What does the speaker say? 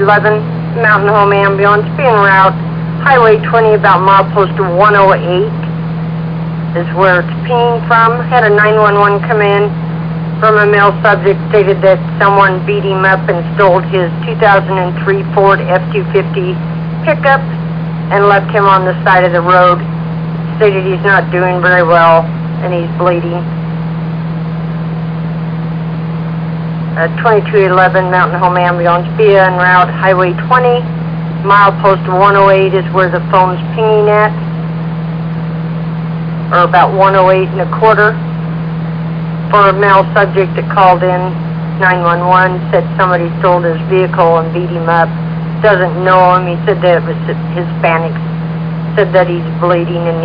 2211, Mountain Home Ambulance, being route Highway 20, about milepost 108 is where it's pinging from. Had a 911 come in from a male subject, stated that someone beat him up and stole his 2003 Ford F-250 pickup and left him on the side of the road. Stated he's not doing very well and he's bleeding. 2211 Mountain Home Ambulance, be en route Highway 20, milepost 108 is where the phone's pinging at, or about 108 and a quarter. For a male subject that called in 911, said somebody stole his vehicle and beat him up. Doesn't know him. He said that it was Hispanics. Said that he's bleeding and